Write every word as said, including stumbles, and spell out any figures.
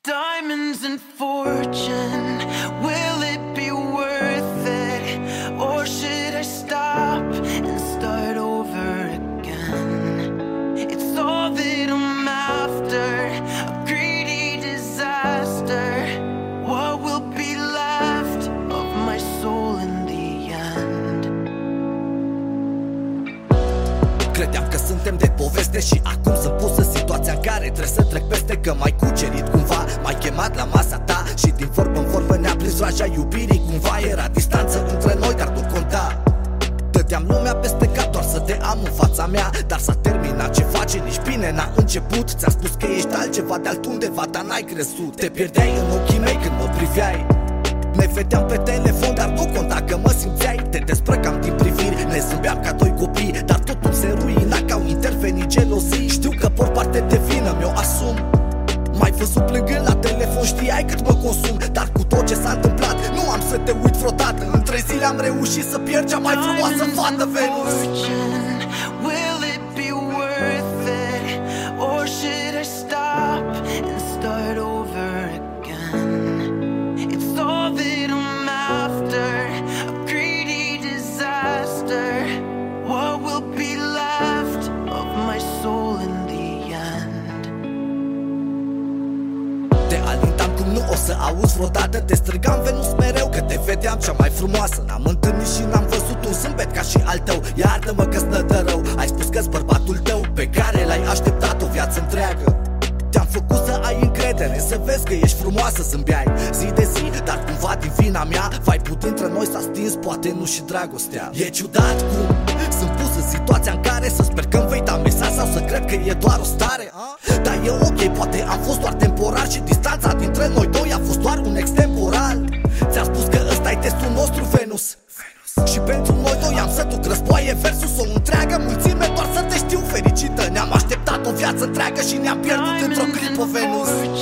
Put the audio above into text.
Diamonds and fortune, will it be worth it? Or should I stop and start over again? It's all that I'm after, a greedy disaster. What will be left of my soul in the end? Credeam că suntem de poveste și acum sunt pus în situația în care trebuie să trec peste. Că m-ai cucerit cumva, m-ai chemat la masa ta și din vorbă în vorbă ne-a prins vraja iubirii. Cumva era distanță între noi, dar nu conta. Dădeam lumea peste cap doar să te am în fața mea, dar s-a terminat, ce face, nici bine n-a început. Ți-am spus că ești altceva de altundeva, dar n-ai crezut. Te pierdeai în ochii mei când mă priveai. Ne vedeam pe telefon, dar nu conta că mă simțeai. Te dezbrăcam din priviri, ne zâmbeam ca doi copii, dar totul se ruina că au intervenit gelozii. Știu că por parte de vină, mi-o asum. M-ai văzut plângând la telefon, știai cât mă consum. Dar cu tot ce s-a întâmplat, nu am să te uit vreodată. În trei zile am reușit să pierd cea mai frumoasă fată, Venus. Will it be worth it? Or should I stop and start over again? It's all that I'm after, a greedy disaster. What will be left of my soul in the end? Te alintam cum nu o să auzi vreodată. Te strigam, Venus, mereu că te vedeam cea mai frumoasă. N-am întâlnit și n-am văzut un zâmbet ca și al tău. Iartă-mă că-ți nădă rău, ai spus că-s bărbatul tău pe care l-ai așteptat o viață întreagă. Te-am făcut să ai încredere, să vezi că ești frumoasă, zâmbeai zi de zi, dar cumva din vina mea vai-ul dintre noi s-a stins, poate nu și dragostea. E ciudat cum sunt pus în situația în care să sper că-mi vei da mesaj sau să cred că e doar o stare. Dar e ok, poate am fost doar temporar și distanța dintre noi doi a fost doar un extemporal. Ți-am spus că ăsta e testul nostru, Venus. Și pentru noi doi am să duc războaie versus o întreagă mulțime, doar să te știu fericită. Ne-am așteptat o viață întreagă și ne-am pierdut într-o clipă, Venus.